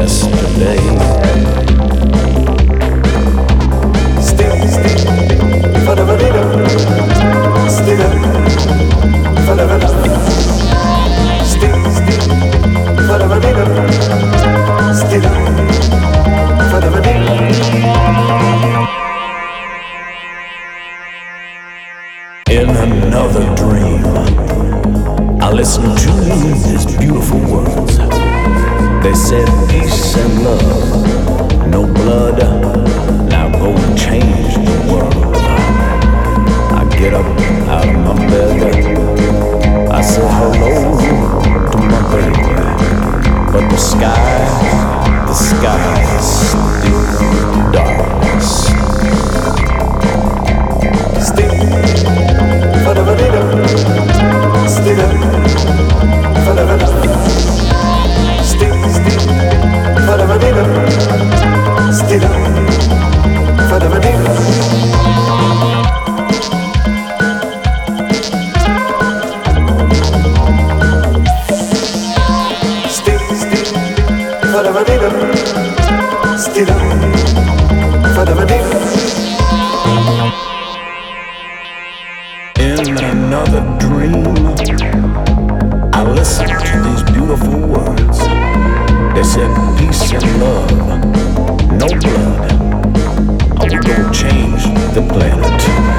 yesterday. Still, fa-da-ba-dee-da. Still, fa-da-ba-da. Still, fa-da-ba-dee-da. Still, fa-da-ba-dee-da. In another dream, I listened to these beautiful words. They said peace and love, no blood, now go and change the world. I get up out of my bed, I say hello to my baby, but the sky is still darkness. Still, fa-da-ba-dee-da. Still, fa-da-ba-da. Still, fa-da-ba-dee-da. Still, fa-da-ba-dee-da. Still, fa-da-ba-dee-da. Still, fa-da-ba-dee-da. In another dream, I listened to these beautiful words. They said peace and love, no blood, or we gon' change the planet.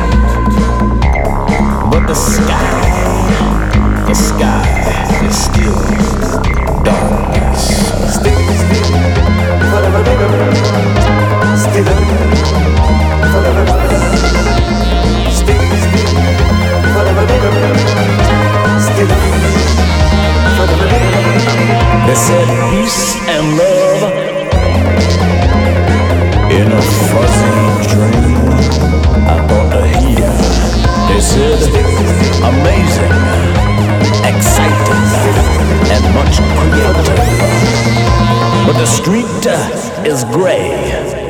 But the sky is still darkness. Still, fa-da-ba-dee-da. Still, fa-da-ba-da. Still, fa-da-ba-dee-da. Still, fa-da-ba-dee-da. They said peace and love in a fuzzy dream. I thought to hear. They said amazing, exciting, and much creative. But the street is gray.